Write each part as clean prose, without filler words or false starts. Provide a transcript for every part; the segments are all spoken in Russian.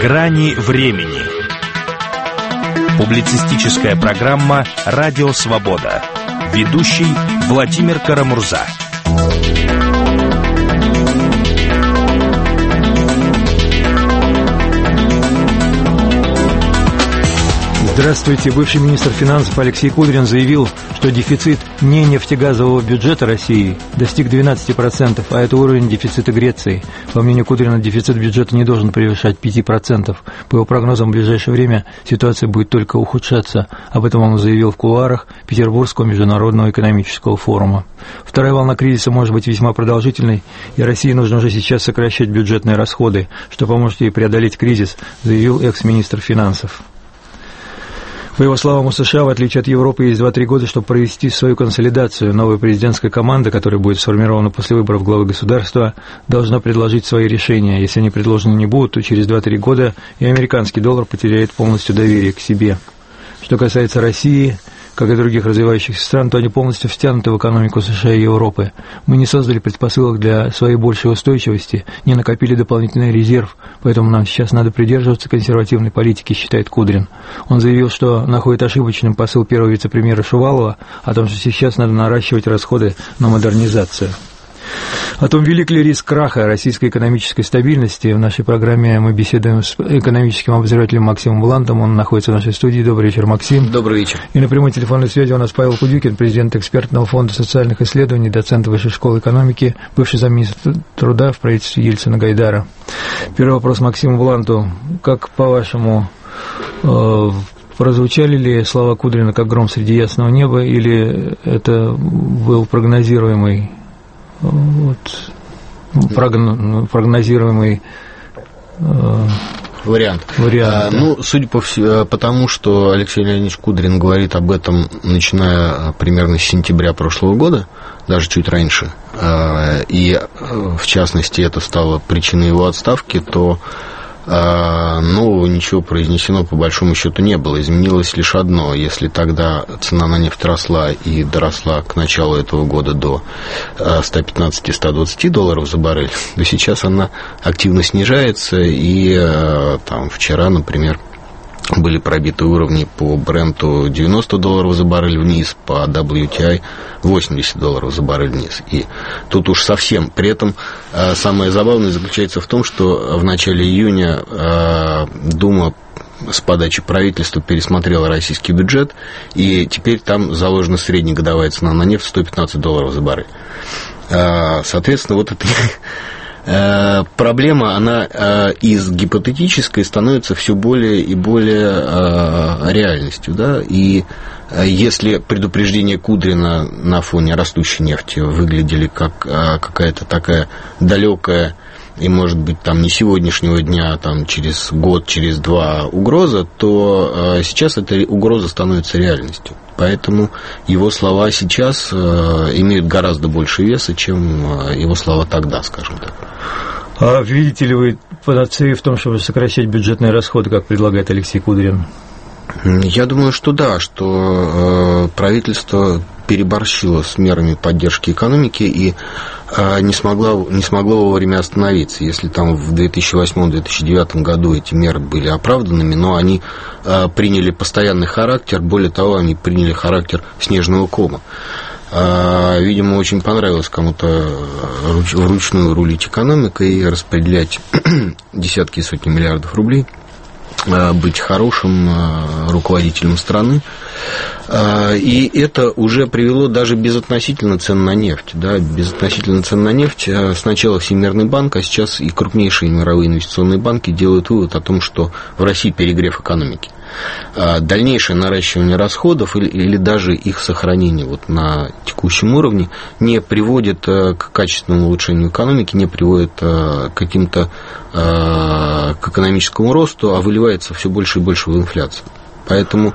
Грани времени. Публицистическая программа «Радио Свобода». Ведущий Владимир Карамурза. Здравствуйте. Бывший министр финансов Алексей Кудрин заявил, что дефицит не нефтегазового бюджета России достиг 12%, а это уровень дефицита Греции. По мнению Кудрина, дефицит бюджета не должен превышать 5%. По его прогнозам, в ближайшее время ситуация будет только ухудшаться. Об этом он заявил в кулуарах Петербургского международного экономического форума. Вторая волна кризиса может быть весьма продолжительной, и России нужно уже сейчас сокращать бюджетные расходы, что поможет ей преодолеть кризис, заявил экс-министр финансов. По его словам, у США, в отличие от Европы, есть 2-3 года, чтобы провести свою консолидацию. Новая президентская команда, которая будет сформирована после выборов главы государства, должна предложить свои решения. Если они предложены не будут, то через 2-3 года и американский доллар потеряет полностью доверие к себе. Что касается России, как и других развивающихся стран, то они полностью втянуты в экономику США и Европы. Мы не создали предпосылок для своей большей устойчивости, не накопили дополнительный резерв, поэтому нам сейчас надо придерживаться консервативной политики, считает Кудрин. Он заявил, что находит ошибочным посыл первого вице-премьера Шувалова о том, что сейчас надо наращивать расходы на модернизацию. О том, велик ли риск краха российской экономической стабильности, в нашей программе мы беседуем с экономическим обозревателем Максимом Блантом. Он находится в нашей студии. Добрый вечер, Максим. Добрый вечер. И на прямой телефонной связи у нас Павел Кудюкин, президент экспертного фонда социальных исследований, доцент Высшей школы экономики, бывший замминистра труда в правительстве Ельцина-Гайдара. Первый вопрос Максиму Бланту. Как, по-вашему, прозвучали ли слова Кудрина как гром среди ясного неба, или это был прогнозируемый вариант. Судя по тому, что Алексей Леонидович Кудрин говорит об этом, начиная примерно с сентября прошлого года, даже чуть раньше, и в частности это стало причиной его отставки, то нового ничего произнесено по большому счету не было. Изменилось лишь одно. Если тогда цена на нефть росла и доросла к началу этого года до 115-120 долларов за баррель, то сейчас она активно снижается. И там вчера, например, были пробиты уровни по Бренту 90 долларов за баррель вниз, по WTI 80 долларов за баррель вниз. И тут уж совсем. При этом самое забавное заключается в том, что в начале июня Дума с подачи правительства пересмотрела российский бюджет, и теперь там заложена среднегодовая цена на нефть 115 долларов за баррель. Соответственно, вот это... проблема, она из гипотетической становится все более и более реальностью, да, и если предупреждения Кудрина на фоне растущей нефти выглядели как какая-то такая далекая и, может быть, там не сегодняшнего дня, там через год, через два угроза, то сейчас эта угроза становится реальностью. Поэтому его слова сейчас имеют гораздо больше веса, чем его слова тогда, скажем так. А видите ли вы панацею в том, чтобы сокращать бюджетные расходы, как предлагает Алексей Кудрин? Я думаю, что да, что правительство переборщило с мерами поддержки экономики и не смогло вовремя остановиться. Если там в 2008-2009 году эти меры были оправданными, но они приняли постоянный характер, более того, они приняли характер снежного кома. Видимо, очень понравилось кому-то вручную рулить экономикой и распределять десятки и сотни миллиардов рублей, быть хорошим руководителем страны. И это уже привело даже безотносительно цен на нефть. Да, безотносительно цен на нефть сначала Всемирный банк, а сейчас и крупнейшие мировые инвестиционные банки делают вывод о том, что в России перегрев экономики. Дальнейшее наращивание расходов или даже их сохранение вот на текущем уровне не приводит к качественному улучшению экономики, не приводит к экономическому росту, а выливается все больше и больше в инфляцию. Поэтому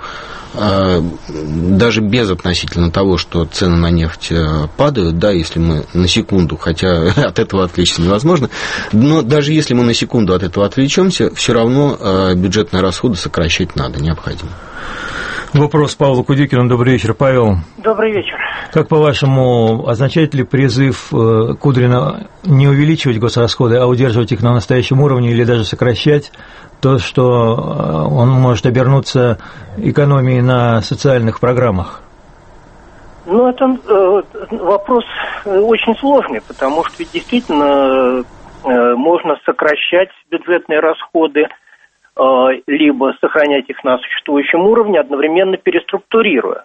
даже без относительно того, что цены на нефть падают, да, если мы на секунду, хотя от этого отвлечься невозможно, но даже если мы на секунду от этого отвлечемся, все равно бюджетные расходы сокращать надо, необходимо. Вопрос Павлу Кудюкину. Добрый вечер, Павел. Добрый вечер. Как, по-вашему, означает ли призыв Кудрина не увеличивать госрасходы, а удерживать их на настоящем уровне или даже сокращать, то, что он может обернуться экономией на социальных программах? Ну, это вопрос очень сложный, потому что ведь действительно можно сокращать бюджетные расходы, либо сохранять их на существующем уровне, одновременно переструктурируя.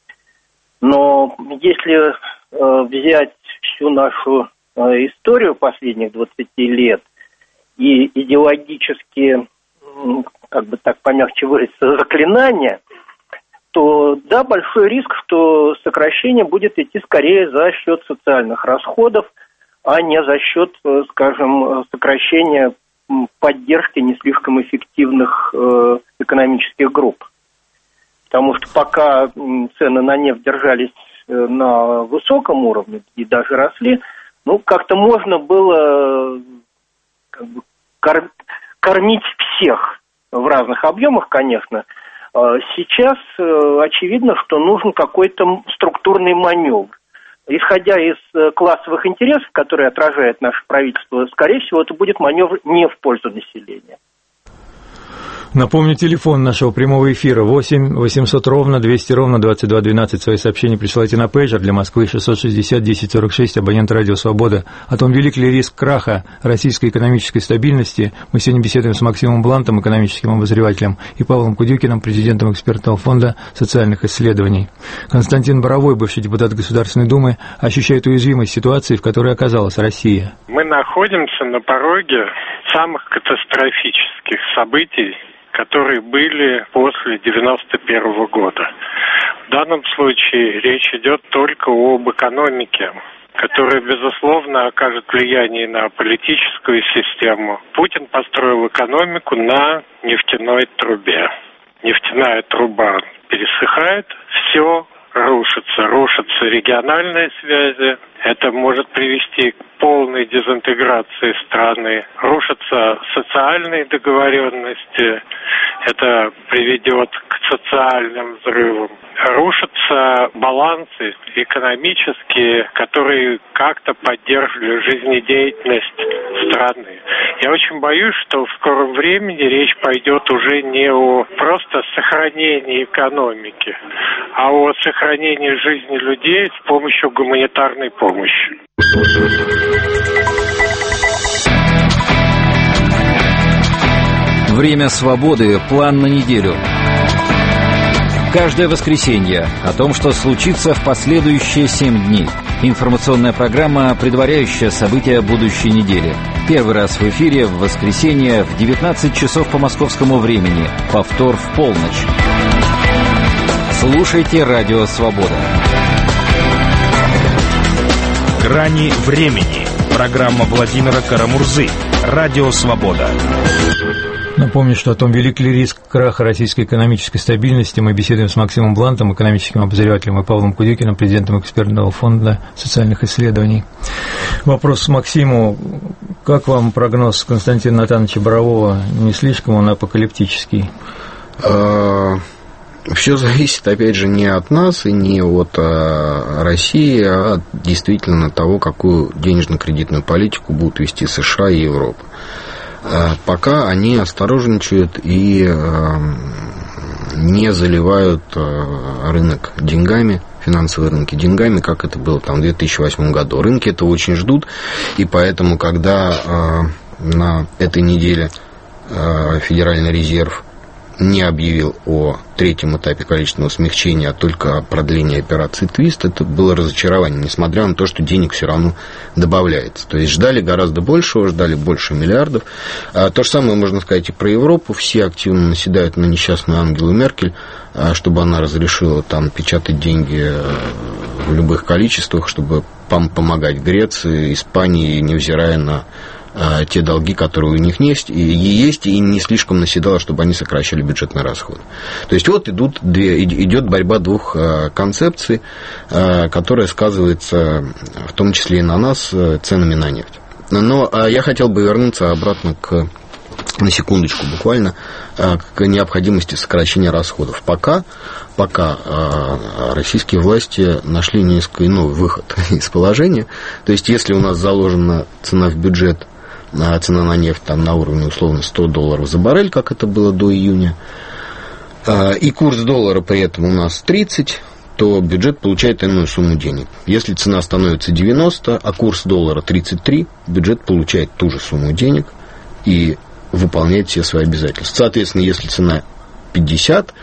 Но если взять всю нашу историю последних 20 лет и идеологически, как бы так помягче выразиться, заклинания, то да, большой риск, что сокращение будет идти скорее за счет социальных расходов, а не за счет, скажем, сокращения поддержки не слишком эффективных экономических групп. Потому что пока цены на нефть держались на высоком уровне и даже росли, ну, как-то можно было как бы кормить всех в разных объемах, конечно. Сейчас очевидно, что нужен какой-то структурный маневр. Исходя из классовых интересов, которые отражает наше правительство, скорее всего, это будет маневр не в пользу населения. Напомню, телефон нашего прямого эфира 8 800 ровно 200 ровно 2212. Свои сообщения присылайте на пейджер для Москвы 660 1046, абонент «Радио Свобода». О том, велик ли риск краха российской экономической стабильности, мы сегодня беседуем с Максимом Блантом, экономическим обозревателем, и Павлом Кудюкиным, президентом экспертного фонда социальных исследований. Константин Боровой, бывший депутат Государственной Думы, ощущает уязвимость ситуации, в которой оказалась Россия. Мы находимся на пороге самых катастрофических событий, которые были после 1991 года. В данном случае речь идет только об экономике, которая, безусловно, окажет влияние на политическую систему. Путин построил экономику на нефтяной трубе. Нефтяная труба пересыхает, все рушатся региональные связи. Это может привести к полной дезинтеграции страны. Рушатся социальные договоренности. Это приведет к социальным взрывам. Рушатся балансы экономические, которые как-то поддерживали жизнедеятельность страны. Я очень боюсь, что в скором времени речь пойдет уже не о просто сохранении экономики, а о сохранении жизни людей с помощью гуманитарной помощи. Время свободы. План на неделю. Каждое воскресенье о том, что случится в последующие 7 дней. Информационная программа, предваряющая события будущей недели. Первый раз в эфире в воскресенье в 19 часов по московскому времени. Повтор в полночь. Слушайте «Радио Свобода». «Грани времени». Программа Владимира Карамурзы. «Радио Свобода». Напомню, что о том, велик ли риск краха российской экономической стабильности, мы беседуем с Максимом Блантом, экономическим обозревателем, и Павлом Кудюкиным, президентом экспертного фонда социальных исследований. Вопрос к Максиму. Как вам прогноз Константина Натановича Борового? Не слишком он апокалиптический? Все зависит, опять же, не от нас и не от России, а действительно от того, какую денежно-кредитную политику будут вести США и Европа. Пока они осторожничают и не заливают рынок деньгами, финансовые рынки деньгами, как это было там в 2008 году. Рынки этого очень ждут, и поэтому, когда на этой неделе Федеральный резерв не объявил о третьем этапе количественного смягчения, а только о продлении операции «Твист», это было разочарование, несмотря на то, что денег все равно добавляется. То есть ждали гораздо большего, ждали больше миллиардов. То же самое можно сказать и про Европу. Все активно наседают на несчастную Ангелу Меркель, чтобы она разрешила там печатать деньги в любых количествах, чтобы помогать Греции, Испании, невзирая на те долги, которые у них есть, и не слишком наседало, чтобы они сокращали бюджетные расходы. То есть вот идет борьба двух концепций, которая сказывается в том числе и на нас ценами на нефть. Но я хотел бы вернуться обратно к на секундочку буквально, к необходимости сокращения расходов. Пока российские власти нашли несколько иной выход из положения. То есть, если у нас заложена цена в бюджет, цена на нефть там на уровне условно $100 за баррель, как это было до июня, и курс доллара при этом у нас 30, то бюджет получает иную сумму денег. Если цена становится 90, а курс доллара 33, бюджет получает ту же сумму денег и выполняет все свои обязательства. Соответственно, если цена 50,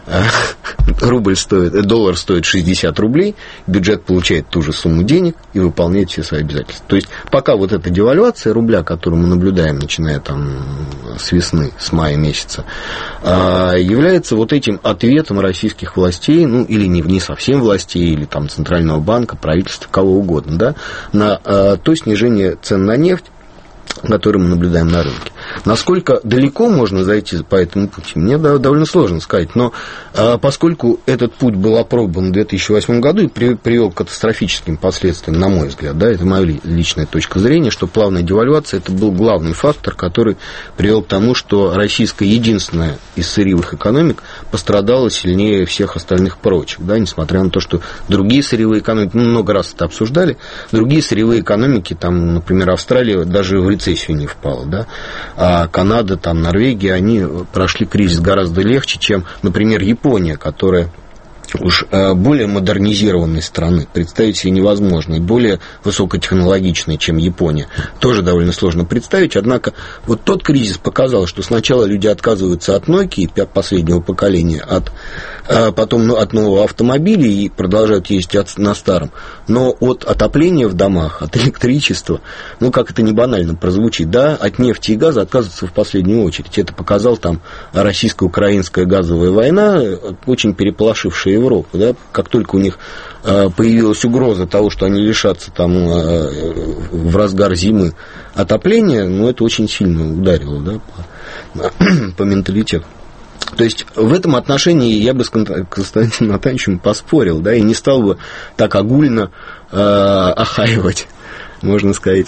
доллар стоит 60 рублей, бюджет получает ту же сумму денег и выполняет все свои обязательства. То есть, пока вот эта девальвация рубля, которую мы наблюдаем, начиная там с весны, с мая месяца, является вот этим ответом российских властей, ну, или не совсем властей, или там Центрального банка, правительства, кого угодно, да, на то снижение цен на нефть, который мы наблюдаем на рынке. Насколько далеко можно зайти по этому пути, мне довольно сложно сказать. Но поскольку этот путь был опробован в 2008 году и привел к катастрофическим последствиям, на мой взгляд, да, это моя личная точка зрения, что плавная девальвация – это был главный фактор, который привел к тому, что российская единственная из сырьевых экономик пострадала сильнее всех остальных прочих. Да, несмотря на то, что другие сырьевые экономики, мы много раз это обсуждали, другие сырьевые экономики, там, например, Австралия даже в рецессию не впала, да, а Канада, там, Норвегия, они прошли кризис гораздо легче, чем, например, Япония, которая уж более модернизированной страны, представить себе невозможно, и более высокотехнологичной, чем Япония, тоже довольно сложно представить. Однако вот тот кризис показал, что сначала люди отказываются от Nokia последнего поколения, потом от нового автомобиля и продолжают ездить на старом. Но от отопления в домах, от электричества, ну, как это не банально прозвучит, да, от нефти и газа отказываются в последнюю очередь. Это показал там российско-украинская газовая война, очень переполошившая Европу, да, как только у них появилась угроза того, что они лишатся там в разгар зимы отопления, ну, это очень сильно ударило, да, по менталитету. То есть в этом отношении я бы с Константином Натановичем поспорил, да, и не стал бы так огульно охаивать, можно сказать,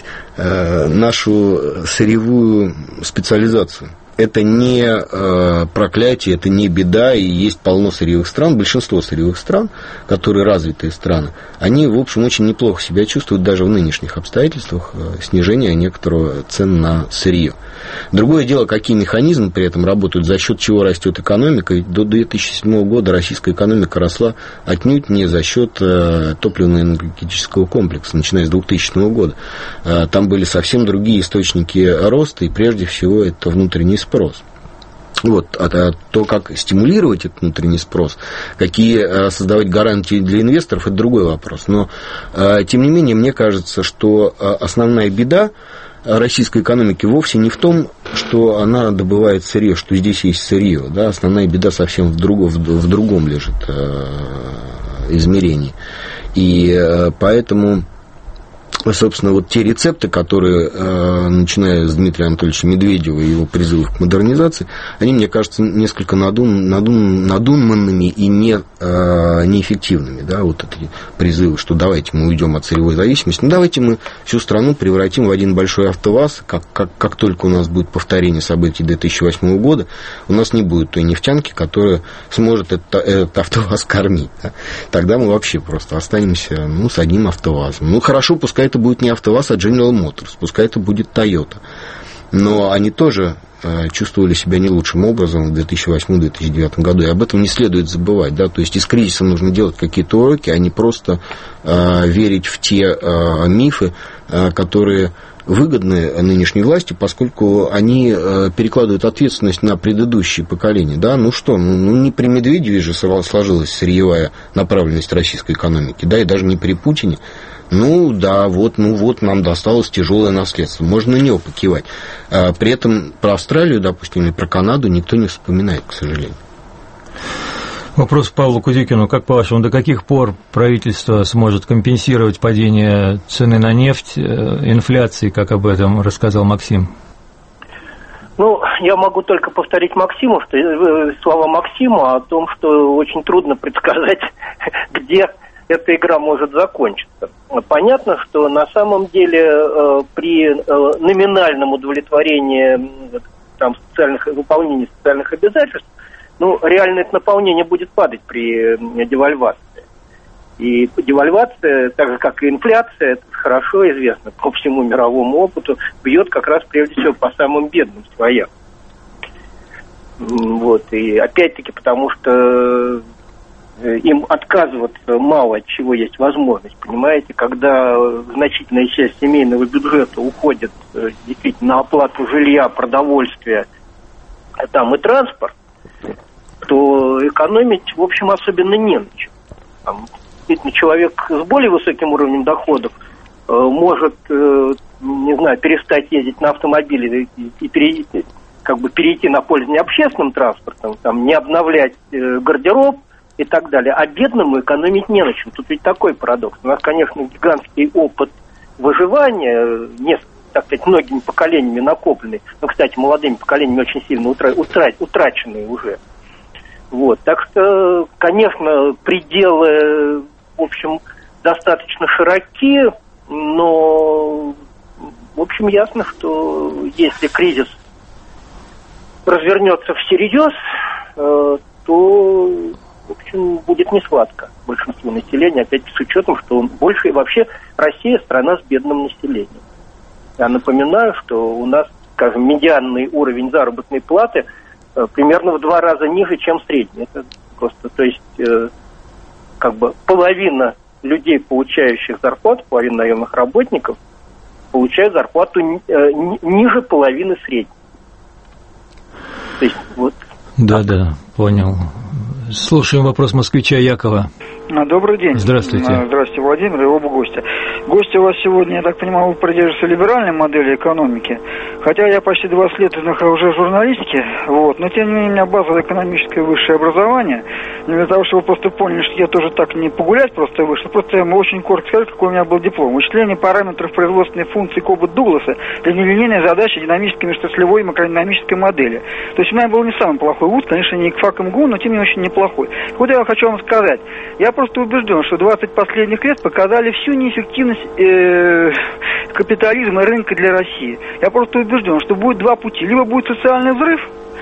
нашу сырьевую специализацию. Это не проклятие, это не беда, и есть полно сырьевых стран, большинство сырьевых стран, которые развитые страны, они, в общем, очень неплохо себя чувствуют даже в нынешних обстоятельствах снижения некоторого цен на сырье. Другое дело, какие механизмы при этом работают, за счет чего растет экономика. До 2007 года российская экономика росла отнюдь не за счет топливно-энергетического комплекса, начиная с 2000 года. Там были совсем другие источники роста, и прежде всего это внутренний спрос. Вот, то, как стимулировать этот внутренний спрос, какие создавать гарантии для инвесторов, это другой вопрос. Но, тем не менее, мне кажется, что основная беда российской экономики вовсе не в том, что она добывает сырье, что здесь есть сырье. Да? Основная беда совсем в другом лежит измерении. И поэтому, собственно, вот те рецепты, которые, начиная с Дмитрия Анатольевича Медведева и его призывов к модернизации, они, мне кажется, несколько надуманными и неэффективными. Да? Вот эти призывы, что давайте мы уйдем от сырьевой зависимости, ну давайте мы всю страну превратим в один большой АвтоВАЗ, как только у нас будет повторение событий 2008 года, у нас не будет той нефтянки, которая сможет этот АвтоВАЗ кормить. Да? Тогда мы вообще просто останемся с одним АвтоВАЗом. Ну хорошо, пускай это будет не АвтоВАЗ, а General Motors, пускай это будет Toyota. Но они тоже чувствовали себя не лучшим образом в 2008-2009 году, и об этом не следует забывать. Да? То есть из кризиса нужно делать какие-то уроки, а не просто верить в те мифы, которые выгодны нынешней власти, поскольку они перекладывают ответственность на предыдущие поколения. Да? Ну что, не при Медведеве же сложилась сырьевая направленность российской экономики, да, и даже не при Путине. Вот нам досталось тяжелое наследство. Можно на него покивать. При этом про Австралию, допустим, или про Канаду никто не вспоминает, к сожалению. Вопрос к Павлу Кудикину. Как по-вашему, до каких пор правительство сможет компенсировать падение цены на нефть, инфляции, как об этом рассказал Максим? Я могу только повторить Максиму, слова Максима о том, что очень трудно предсказать, где эта игра может закончиться. Понятно, что на самом деле при номинальном удовлетворении там выполнения социальных обязательств, ну, реально это наполнение будет падать при девальвации. И девальвация, так же как и инфляция, это хорошо известно по всему мировому опыту, бьет как раз прежде всего по самым бедным слоям. Вот. И опять-таки потому что им отказываться мало от чего есть возможность, понимаете, когда значительная часть семейного бюджета уходит действительно на оплату жилья, продовольствия, там и транспорт, то экономить, в общем, особенно не на чем. Там, действительно, человек с более высоким уровнем доходов может, не знаю, перестать ездить на автомобиле и перейти на пользование общественным транспортом, там, не обновлять гардероб и так далее. А бедному экономить не на чем. Тут ведь такой парадокс. У нас, конечно, гигантский опыт выживания, так сказать, многими поколениями накопленный, но, кстати, молодыми поколениями очень сильно утраченные уже. Вот. Так что, конечно, пределы, в общем, достаточно широки, но, в общем, ясно, что если кризис развернется всерьез, то, в общем, будет несладко большинству населения, опять с учетом, что больше вообще Россия страна с бедным населением. Я напоминаю, что у нас, скажем, медианный уровень заработной платы примерно в 2 раза ниже, чем средний. Это просто, то есть, как бы половина людей, получающих зарплату, половина наемных работников, получают зарплату ниже половины средней. То есть, вот. Да, понял. Слушаем вопрос москвича Якова. Добрый день. Здравствуйте. Здравствуйте, Владимир и оба гостя. Гости у вас сегодня, я так понимаю, вы придерживаетесь либеральной модели экономики. Хотя я почти 20 лет уже в журналистике, вот, но тем не менее у меня базовое экономическое высшее образование. Но для того, чтобы вы просто поняли, что я тоже так не погулять просто вышел, просто я могу очень коротко сказать, какой у меня был диплом. Вычисление параметров производственной функции Кобот-Дугласа для нелинейной задачи динамической межотраслевой и макродинамической модели. То есть у меня был не самый плохой вуз, конечно, не ИКФАК МГУ, но тем не менее очень неплохой. Вот я хочу вам сказать, я просто убежден, что 20 последних лет показали всю неэффективность капитализма и рынка для России. Я просто убежден, что будет 2 пути. Либо будет социальный взрыв,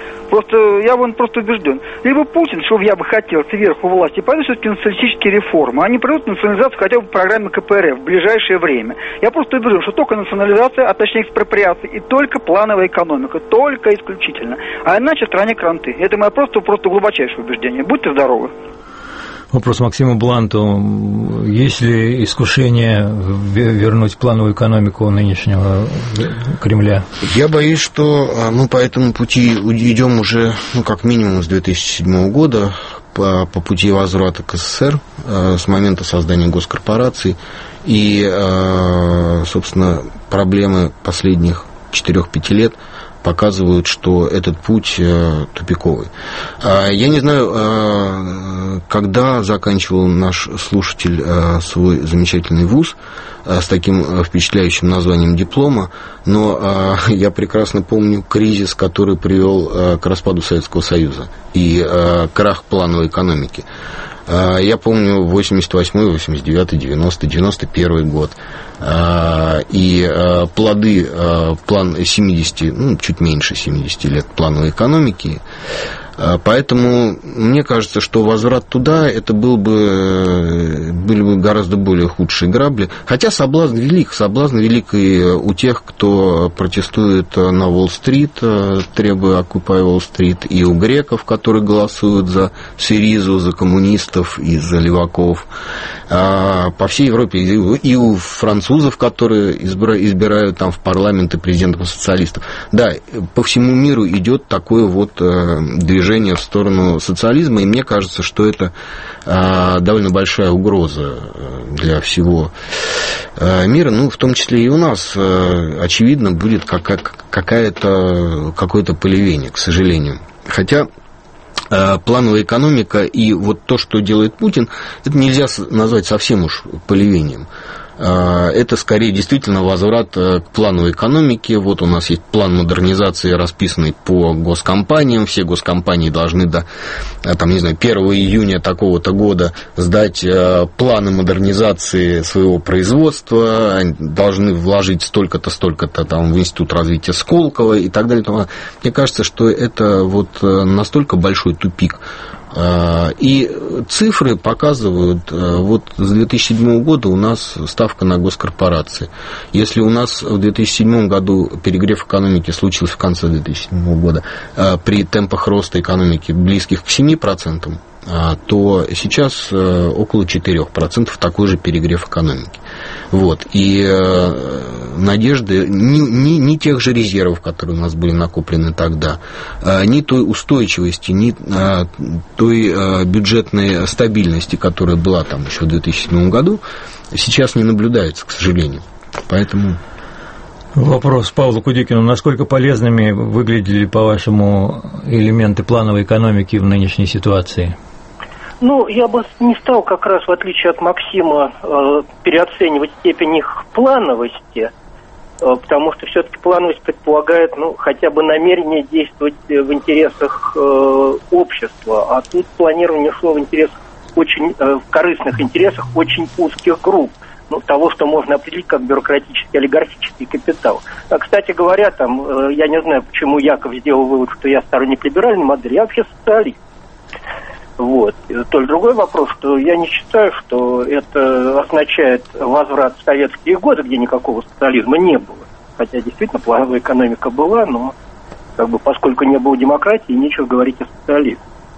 я просто убежден. Либо Путин, что я бы хотел сверху власти, пойдут все-таки на социалистические реформы. Они проведут национализацию хотя бы в программе КПРФ в ближайшее время. Я просто убежден, что только национализация, а точнее экспроприация, и только плановая экономика. Только исключительно. А иначе в стране кранты. Это мое просто глубочайшее убеждение. Будьте здоровы. Вопрос Максиму Бланту. Есть ли искушение вернуть плановую экономику нынешнего Кремля? Я боюсь, что мы по этому пути идем уже, как минимум с 2007 года, по пути возврата к СССР, с момента создания госкорпораций. И, собственно, проблемы последних 4-5 лет показывают, что этот путь тупиковый. Я не знаю, когда заканчивал наш слушатель свой замечательный вуз с таким впечатляющим названием диплома, но я прекрасно помню кризис, который привел к распаду Советского Союза и крах плановой экономики. Я помню 88-й, 89-й, 90-й, 91-й год. И плоды план 70, чуть меньше 70 лет плановой экономики. Поэтому мне кажется, что возврат туда, это были бы гораздо более худшие грабли. Хотя соблазн велик и у тех, кто протестует на Уолл-стрит, требуя Occupy Wall-Street, и у греков, которые голосуют за Сиризу, за коммунистов и за леваков. По всей Европе и у французов, которые избирают там в парламенты президентов социалистов. Да, по всему миру идет такое вот движение в сторону социализма, и мне кажется, что это довольно большая угроза для всего мира, в том числе и у нас, очевидно, будет какое-то поливение, к сожалению. Хотя плановая экономика и вот то, что делает Путин, это нельзя назвать совсем уж поливением. Это скорее действительно возврат к плановой экономике. Вот у нас есть план модернизации, расписанный по госкомпаниям. Все госкомпании должны до 1 июня такого-то года сдать планы модернизации своего производства, должны вложить столько-то в Институт развития Сколково и так далее. Мне кажется, что это вот настолько большой тупик. И цифры показывают, вот с 2007 года у нас ставка на госкорпорации. Если у нас в 2007 году перегрев экономики случился в конце 2007 года при темпах роста экономики близких к 7%, то сейчас около 4% такой же перегрев экономики. Вот. И надежды ни тех же резервов, которые у нас были накоплены тогда, ни той устойчивости, ни той бюджетной стабильности, которая была там еще в 2007 году, сейчас не наблюдается, к сожалению. Поэтому... Вопрос Павлу Кудикину. Насколько полезными выглядели, по-вашему, элементы плановой экономики в нынешней ситуации? Ну, я бы не стал как раз, в отличие от Максима, переоценивать степень их плановости, потому что все-таки плановость предполагает, хотя бы намерение действовать в интересах общества, а тут планирование шло в интересах в корыстных интересах очень узких групп, того, что можно определить как бюрократический олигархический капитал. Кстати говоря, я не знаю, почему Яков сделал вывод, что я сторонник либеральной модели, я вообще социалист. Вот. Только другой вопрос, что я не считаю, что это означает возврат в советские годы, где никакого социализма не было. Хотя действительно плановая экономика была, но поскольку не было демократии, нечего говорить о социализме.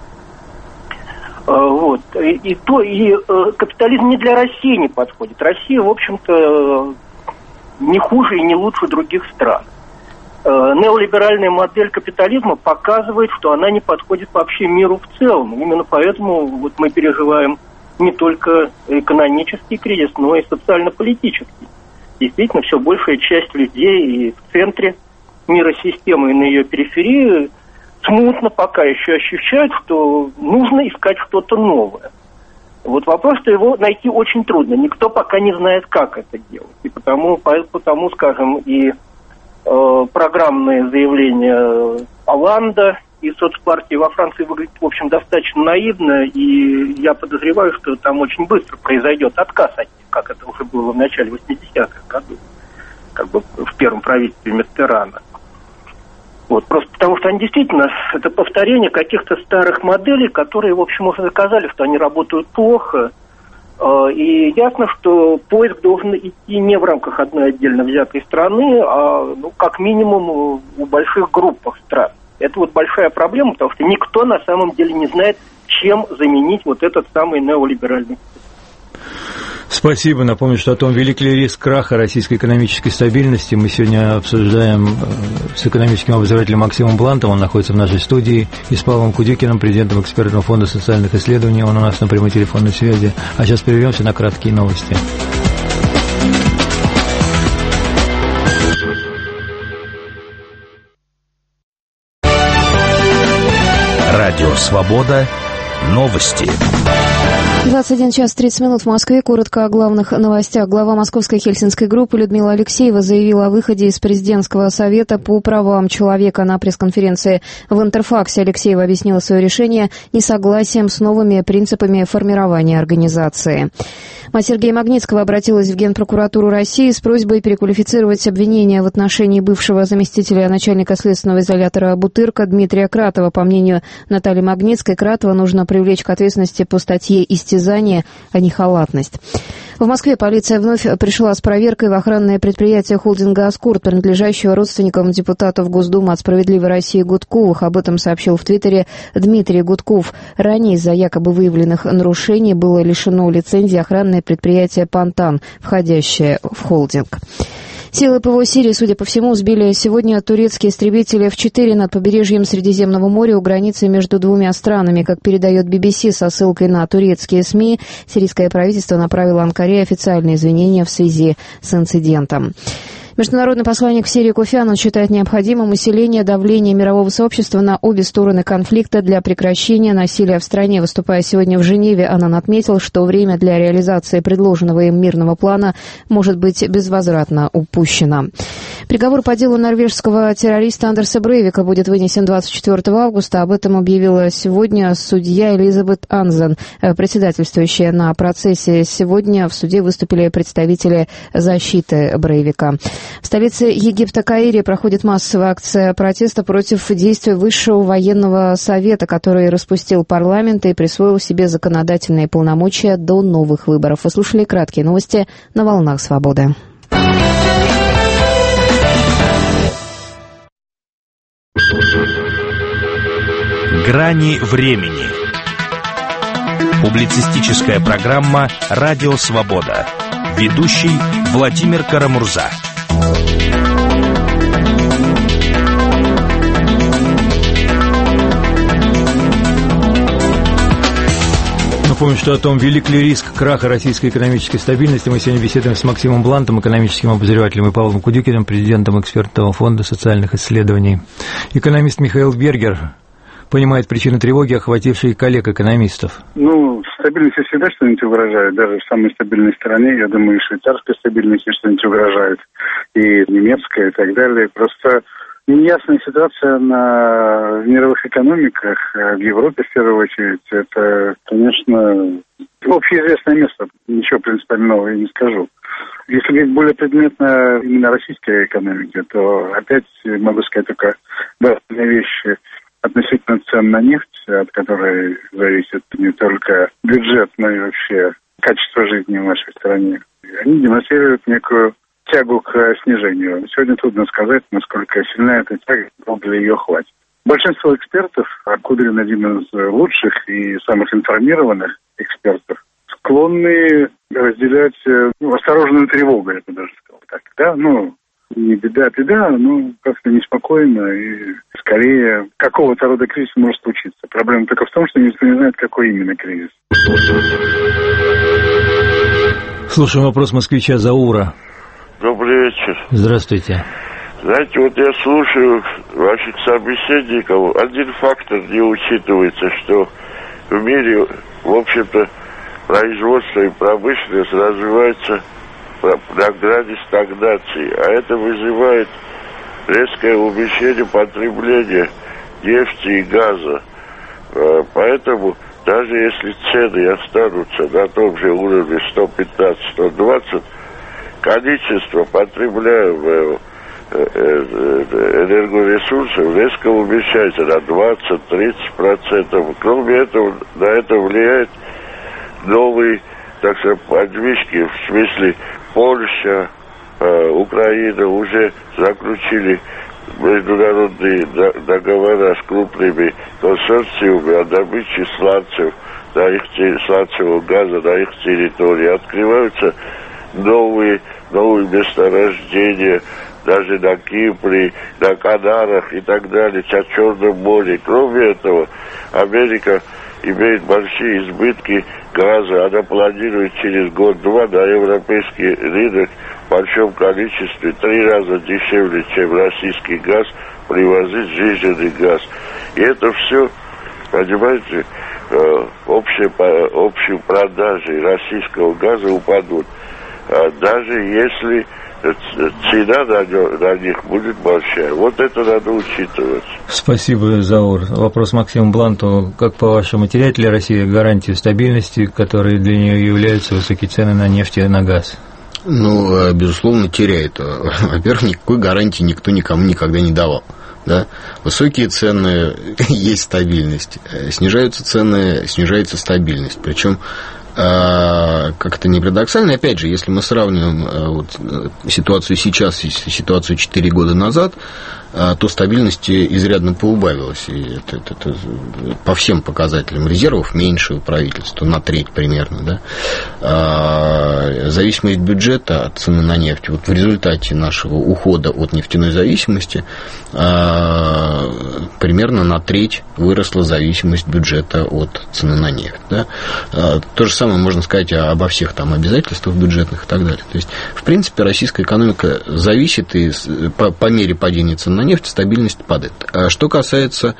Вот. И капитализм не для России не подходит. Россия, в общем-то, не хуже и не лучше других стран. Неолиберальная модель капитализма показывает, что она не подходит вообще миру в целом. Именно поэтому мы переживаем не только экономический кризис, но и социально-политический. Действительно, все большая часть людей и в центре мира-системы, и на ее периферии смутно пока еще ощущают, что нужно искать что-то новое. Вот вопрос, что его найти очень трудно. Никто пока не знает, как это делать. И потому скажем, и программные заявления Олланда и соцпартии во Франции выглядят, в общем, достаточно наивно, и я подозреваю, что там очень быстро произойдет отказ от них, как это уже было в начале 80-х годов, в первом правительстве Миттерана. Вот, просто потому что они действительно, это повторение каких-то старых моделей, которые, в общем, уже доказали, что они работают плохо. И ясно, что поиск должен идти не в рамках одной отдельно взятой страны, а, как минимум, у больших группах стран. Это большая проблема, потому что никто на самом деле не знает, чем заменить этот самый неолиберальный. Спасибо. Напомню, что о том, велик ли риск краха российской экономической стабильности, мы сегодня обсуждаем с экономическим обозревателем Максимом Блантом. Он находится в нашей студии, и с Павлом Кудикиным, президентом экспертного фонда социальных исследований. Он у нас на прямой телефонной связи. А сейчас прервемся на краткие новости. Радио «Свобода». Новости. 21 час 30 минут в Москве. Коротко о главных новостях. Глава Московской Хельсинской группы Людмила Алексеева заявила о выходе из президентского совета по правам человека. На пресс-конференции в Интерфаксе Алексеева объяснила свое решение несогласием с новыми принципами формирования организации. Мать Сергея Магнитского обратилась в Генпрокуратуру России с просьбой переквалифицировать обвинения в отношении бывшего заместителя начальника следственного изолятора Бутырка Дмитрия Кратова. По мнению Натальи Магнитской, Кратова нужно привлечь к ответственности по статье «Истязание», а не халатность. В Москве полиция вновь пришла с проверкой в охранное предприятие холдинга «Аскорд», принадлежащего родственникам депутатов Госдумы от «Справедливой России» Гудковых. Об этом сообщил в Твиттере Дмитрий Гудков. Ранее из-за якобы выявленных нарушений было лишено лицензии охранное предприятие «Понтан», входящее в холдинг. Силы ПВО Сирии, судя по всему, сбили сегодня турецкие истребители F-4 над побережьем Средиземного моря у границы между двумя странами. Как передает BBC со ссылкой на турецкие СМИ, сирийское правительство направило Анкаре официальные извинения в связи с инцидентом. Международный посланник в Сирии Кофи Аннан считает необходимым усиление давления мирового сообщества на обе стороны конфликта для прекращения насилия в стране. Выступая сегодня в Женеве, Аннан отметил, что время для реализации предложенного им мирного плана может быть безвозвратно упущено. Приговор по делу норвежского террориста Андерса Брейвика будет вынесен 24 августа. Об этом объявила сегодня судья Элизабет Анзен, председательствующая на процессе. Сегодня в суде выступили представители защиты Брейвика. В столице Египта Каире проходит массовая акция протеста против действий Высшего военного совета, который распустил парламент и присвоил себе законодательные полномочия до новых выборов. Вы слушали краткие новости на «Волнах Свободы». Грани времени. Публицистическая программа «Радио Свобода». Ведущий Владимир Карамурза. Напомню, что о том, велик ли риск краха российской экономической стабильности, мы сегодня беседуем с Максимом Блантом, экономическим обозревателем, и Павлом Кудюкиным, президентом экспертного фонда социальных исследований. Экономист Михаил Бергер понимает причины тревоги, охватившие коллег-экономистов. Стабильность всегда что-нибудь угрожает, даже в самой стабильной стране. Я думаю, и швейцарская стабильность что-нибудь угрожает, и немецкая, и так далее. Просто неясная ситуация в мировых экономиках, в Европе в первую очередь, это, конечно, общеизвестное место. Ничего принципиального я не скажу. Если говорить более предметно именно российской экономике, то опять могу сказать только важные вещи относительно цен на нефть, от которой зависит не только бюджет, но и вообще качество жизни в нашей стране. Они демонстрируют некую тягу к снижению. Сегодня трудно сказать, насколько сильна эта тяга, долго ли ее хватит. Большинство экспертов, а Кудрин один из лучших и самых информированных экспертов, склонны разделять осторожную тревогу, я бы даже сказал так. Да, не беда, но как-то неспокойно, и скорее какого-то рода кризис может случиться. Проблема только в том, что никто не знает, какой именно кризис. Слушаем вопрос москвича Заура. Добрый вечер. Здравствуйте. Знаете, вот я слушаю ваших собеседников. Один фактор не учитывается, что в мире, в общем-то, производство и промышленность развиваются на грани стагнации, а это вызывает резкое увеличение потребления нефти и газа. Поэтому даже если цены останутся на том же уровне 115-120, количество потребляемого энергоресурсов резко уменьшается на 20-30%. Кроме этого, на это влияет новые, так сказать, подвижки, в смысле Польша, Украина уже заключили международные договора с крупными консорциумами о добыче сланцевого газа на их территории. Открываются новые месторождения, даже на Кипре, на Канарах и так далее, на Черном море. Кроме этого, Америка имеет большие избытки газа. Она планирует через год-два на европейский рынок в большом количестве, 3 раза дешевле, чем российский газ, привозить жиженый газ. И это все, понимаете, общие продажи российского газа упадут. Даже если цена на них будет большая. Вот это надо учитывать. Спасибо, Заур. Вопрос Максиму Бланту. Как, по-вашему, теряет ли Россия гарантию стабильности, которые для нее являются высокие цены на нефть и на газ? Безусловно, теряет. Во-первых, никакой гарантии никто никому никогда не давал. Да? Высокие цены – есть стабильность. Снижаются цены – снижается стабильность. Причем как-то не парадоксально, опять же, если мы сравниваем ситуацию сейчас и ситуацию 4 года назад, то стабильность изрядно поубавилась. И это по всем показателям резервов меньше у правительства, на треть примерно. Да? Зависимость бюджета от цены на нефть. Вот в результате нашего ухода от нефтяной зависимости примерно на треть выросла зависимость бюджета от цены на нефть. Да? То же самое можно сказать обо всех там обязательствах бюджетных и так далее. То есть, в принципе, российская экономика зависит, и по мере падения цен на нефть стабильность падает. Что касается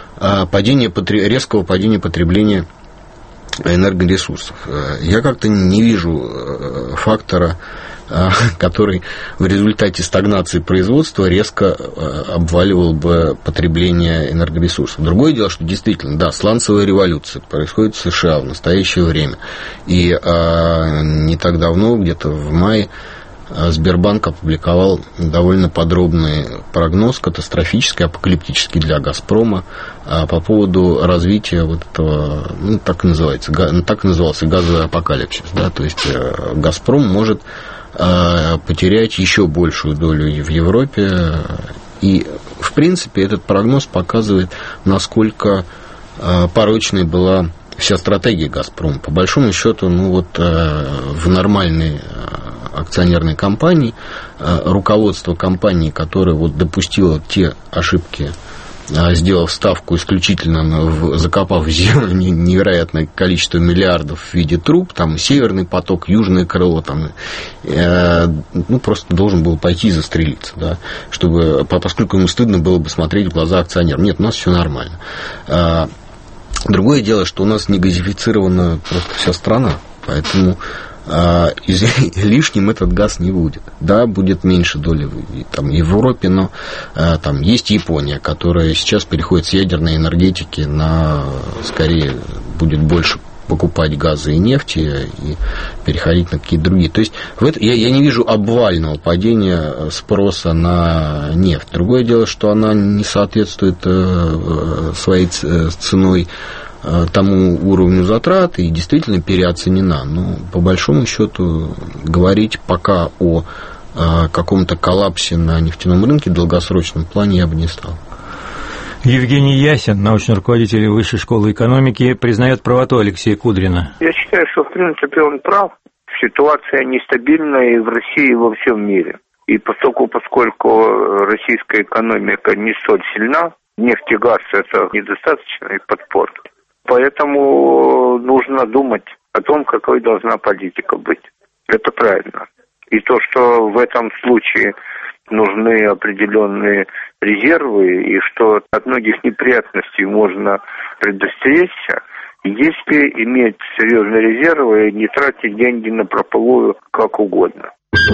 резкого падения потребления энергоресурсов, я как-то не вижу фактора, который в результате стагнации производства резко обваливал бы потребление энергоресурсов. Другое дело, что действительно, да, сланцевая революция происходит в США в настоящее время. И не так давно, где-то в мае, Сбербанк опубликовал довольно подробный прогноз, катастрофический, апокалиптический для «Газпрома», по поводу развития вот этого, так и назывался газовый апокалипсис. Да? То есть «Газпром» может потерять еще большую долю в Европе. И, в принципе, этот прогноз показывает, насколько порочной была вся стратегия «Газпрома». По большому счету, в нормальной акционерной компании руководство компании, которое допустило те ошибки, сделав ставку исключительно, закопав в землю невероятное количество миллиардов в виде труб, там Северный поток, Южное крыло, там, просто должен был пойти и застрелиться, да, поскольку ему стыдно было бы смотреть в глаза акционерам. Нет, у нас все нормально. Другое дело, что у нас не газифицирована просто вся страна, поэтому лишним этот газ не будет. Да, будет меньше доли там, в Европе, но там есть Япония, которая сейчас переходит с ядерной энергетики на, скорее, будет больше покупать газы и нефти и переходить на какие-то другие. То есть я не вижу обвального падения спроса на нефть. Другое дело, что она не соответствует своей ценой тому уровню затрат и действительно переоценена. Но по большому счету говорить пока о каком-то коллапсе на нефтяном рынке в долгосрочном плане я бы не стал. Евгений Ясин, научный руководитель Высшей школы экономики, признает правоту Алексея Кудрина. Я считаю, что в принципе он прав. Ситуация нестабильная и в России, и во всем мире. И поскольку российская экономика не столь сильна, нефть и газ – это недостаточный подпор. Поэтому нужно думать о том, какой должна политика быть. Это правильно. И то, что в этом случае нужны определенные резервы, и что от многих неприятностей можно предостеречься, если иметь серьезные резервы и не тратить деньги напропалую как угодно.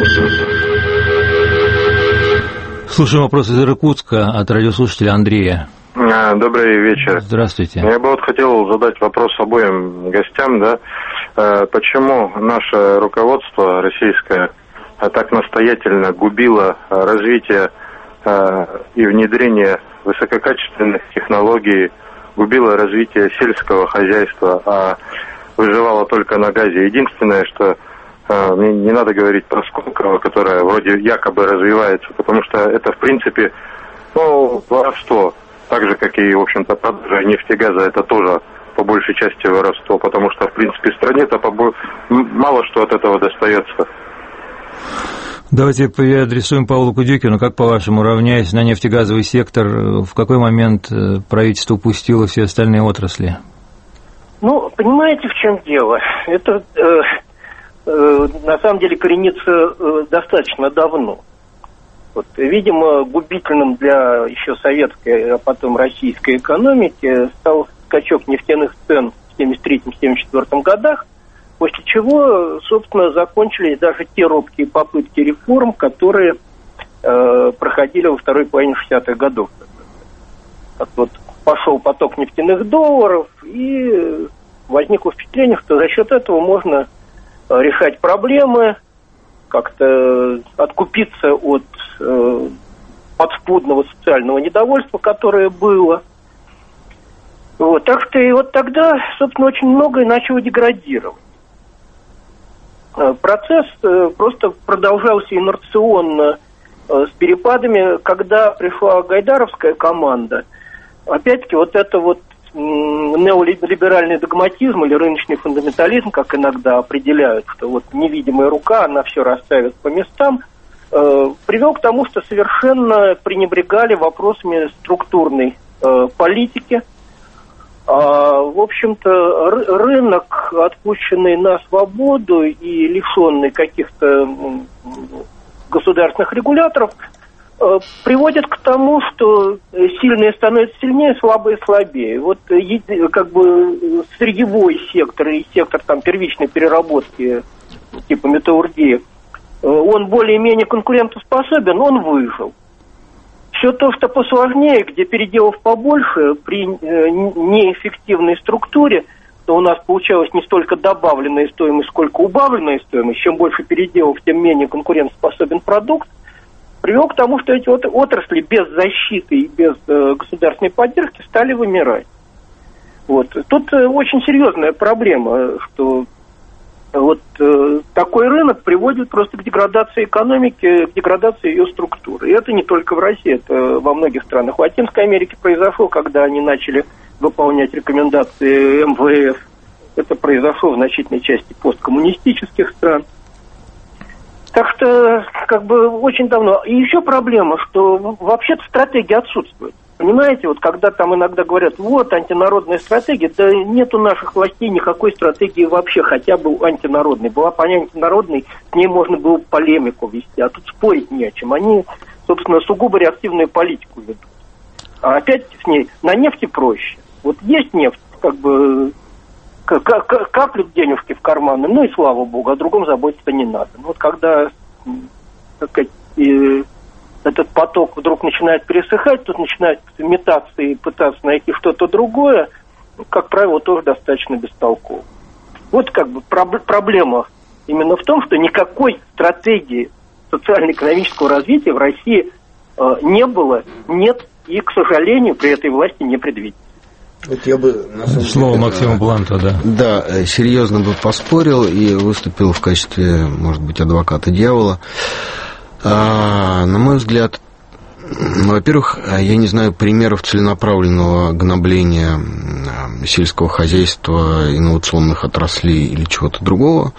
Слушаем вопрос из Иркутска от радиослушателя Андрея. Добрый вечер. Здравствуйте. Я бы хотел задать вопрос обоим гостям, да, почему наше руководство российское так настоятельно губило развитие и внедрение высококачественных технологий, губило развитие сельского хозяйства, а выживало только на газе. Единственное, что мне не надо говорить про Сколково, которая вроде якобы развивается, потому что это, в принципе, воровство. Так же, как и, в общем-то, продажа нефти и газа, это тоже по большей части воровство, потому что, в принципе, стране-то мало что от этого достается. Давайте адресуем Павлу Кудюкину. Как, по-вашему, равняясь на нефтегазовый сектор, в какой момент правительство упустило все остальные отрасли? Понимаете, в чем дело? Это, на самом деле, коренится достаточно давно. Видимо, губительным для еще советской, а потом российской экономики стал скачок нефтяных цен в 1973-1974 годах, после чего, собственно, закончились даже те робкие попытки реформ, которые проходили во второй половине 60-х годов. Пошел поток нефтяных долларов, и возникло впечатление, что за счет этого можно решать проблемы, как-то откупиться от подспудного социального недовольства, которое было. Так что и тогда, собственно, очень многое начало деградировать. Процесс просто продолжался инерционно с перепадами, когда пришла гайдаровская команда, опять-таки вот это вот неолиберальный догматизм или рыночный фундаментализм, как иногда определяют, что вот невидимая рука, она все расставит по местам, привел к тому, что совершенно пренебрегали вопросами структурной политики. В общем-то, рынок, отпущенный на свободу и лишенный каких-то государственных регуляторов, приводит к тому, что сильные становятся сильнее, слабые слабее. Вот как бы сырьевой сектор и сектор там первичной переработки типа металлургии, он более-менее конкурентоспособен, он выжил. Все то, что посложнее, где переделов побольше, при неэффективной структуре, то у нас получалась не столько добавленная стоимость, сколько убавленная стоимость. Чем больше переделов, тем менее конкурентоспособен продукт. Привел к тому, что эти отрасли без защиты и без государственной поддержки стали вымирать. Вот. Тут очень серьезная проблема, что вот такой рынок приводит просто к деградации экономики, к деградации ее структуры. И это не только в России, это во многих странах. В Латинской Америке произошло, когда они начали выполнять рекомендации МВФ. Это произошло в значительной части посткоммунистических стран. Так что, как бы, очень давно. И еще проблема, что вообще-то стратегия отсутствует. Понимаете, вот когда там иногда говорят, вот антинародная стратегия, да нет у наших властей никакой стратегии вообще, хотя бы антинародной. Была бы она антинародной, с ней можно было полемику вести, а тут спорить не о чем. Они, собственно, сугубо реактивную политику ведут. А опять с ней на нефти проще. Вот есть нефть, как бы каплют денежки в карманы, ну и слава богу, о другом заботиться не надо. Но вот когда этот поток вдруг начинает пересыхать, тут начинают метаться и пытаться найти что-то другое, как правило, тоже достаточно бестолково. Вот как бы проблема именно в том, что никакой стратегии социально-экономического развития в России не было, нет и, к сожалению, при этой власти не предвидится. Вот я бы слово Максима Бланта, да. Да, серьезно бы поспорил и выступил в качестве, может быть, адвоката дьявола. На мой взгляд, во-первых, я не знаю примеров целенаправленного гнобления сельского хозяйства, инновационных отраслей или чего-то другого.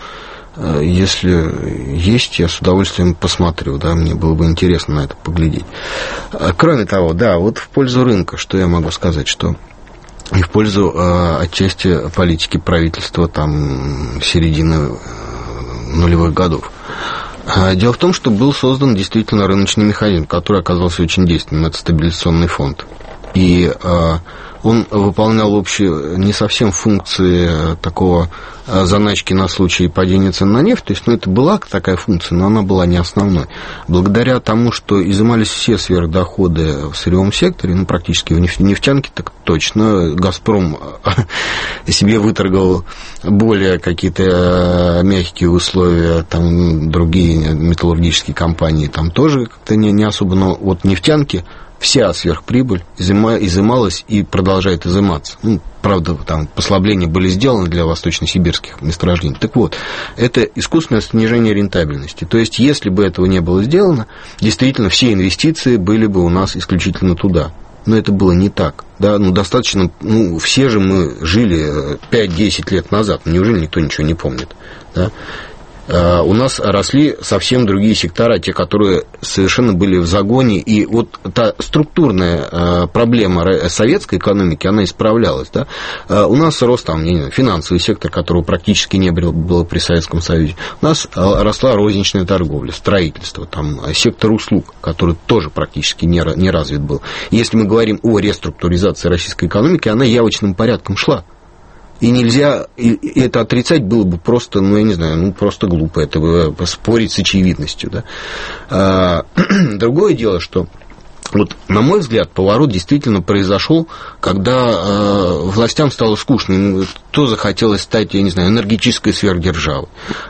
Если есть, я с удовольствием посмотрю, да, мне было бы интересно на это поглядеть. Кроме того, да, вот в пользу рынка, что я могу сказать, что и в пользу отчасти политики правительства там середины нулевых годов. Дело в том, что был создан действительно рыночный механизм, который оказался очень действенным. Это стабилизационный фонд. И он выполнял общие, не совсем функции такого заначки на случай падения цен на нефть. То есть, это была такая функция, но она была не основной. Благодаря тому, что изымались все сверхдоходы в сырьевом секторе, практически в нефтянке, так точно, «Газпром» себе выторговал более какие-то мягкие условия, там другие металлургические компании там тоже как-то не особо, но вот нефтянки вся сверхприбыль изымалась и продолжает изыматься. Правда, там послабления были сделаны для восточно-сибирских месторождений. Так вот, это искусственное снижение рентабельности. То есть, если бы этого не было сделано, действительно, все инвестиции были бы у нас исключительно туда. Но это было не так. Да? Достаточно, все же мы жили 5-10 лет назад. Неужели никто ничего не помнит? Да? У нас росли совсем другие сектора, те, которые совершенно были в загоне, и вот та структурная проблема советской экономики, она исправлялась, да? У нас рос там, финансовый сектор, которого практически не было при Советском Союзе, у нас росла розничная торговля, строительство, там, сектор услуг, который тоже практически не развит был. Если мы говорим о реструктуризации российской экономики, она явочным порядком шла. И нельзя это отрицать было бы просто, просто глупо, это спорить с очевидностью. Да? Другое дело, что, вот, на мой взгляд, поворот действительно произошел, когда властям стало скучно. То захотелось стать, энергетической сверхдержавой,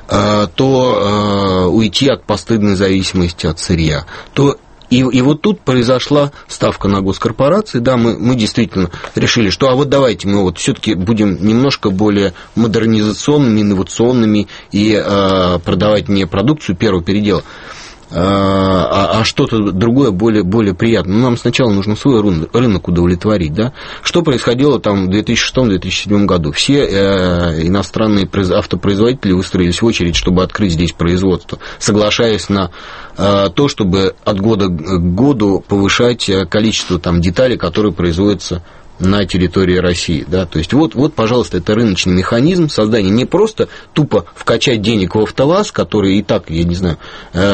то уйти от постыдной зависимости от сырья, то... И вот тут произошла ставка на госкорпорации, да, мы действительно решили, что давайте мы все-таки будем немножко более модернизационными, инновационными и продавать не продукцию первого передела, а что-то другое более приятное. Нам сначала нужно свой рынок удовлетворить, да? Что происходило там в 2006-2007 году? Все иностранные автопроизводители выстроились в очередь, чтобы открыть здесь производство, соглашаясь на то, чтобы от года к году повышать количество там деталей, которые производятся на территории России, да, то есть вот, пожалуйста, это рыночный механизм создания, не просто тупо вкачать денег в АвтоВАЗ, который и так, я не знаю,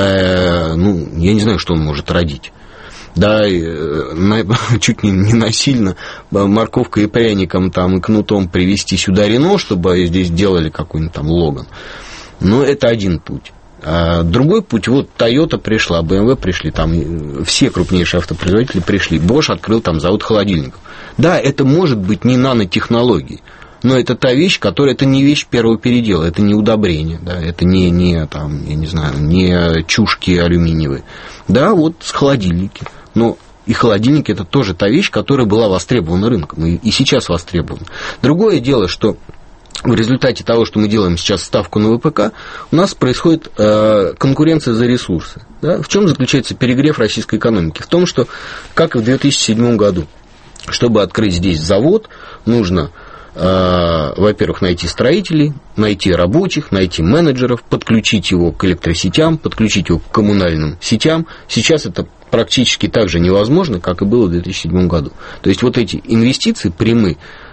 что он может родить, да, чуть не насильно морковкой и пряником там и кнутом привести сюда Рено, чтобы здесь делали какой-нибудь там Логан, но это один путь. А другой путь, вот Toyota пришла, BMW пришли, там все крупнейшие автопроизводители пришли, Bosch открыл там завод холодильников. Да, это может быть не нанотехнологии, но это та вещь, которая, это не вещь первого передела, это не удобрение, да, это не там, я не знаю, не чушки алюминиевые. Да, вот холодильники, но и холодильники это тоже та вещь, которая была востребована рынком, и сейчас востребована. Другое дело, что в результате того, что мы делаем сейчас ставку на ВПК, у нас происходит конкуренция за ресурсы. Да? В чем заключается перегрев российской экономики? В том, что, как и в 2007 году, чтобы открыть здесь завод, нужно, во-первых, найти строителей, найти рабочих, найти менеджеров, подключить его к электросетям, подключить его к коммунальным сетям. Сейчас это практически так же невозможно, как и было в 2007 году. То есть вот эти инвестиции прямые,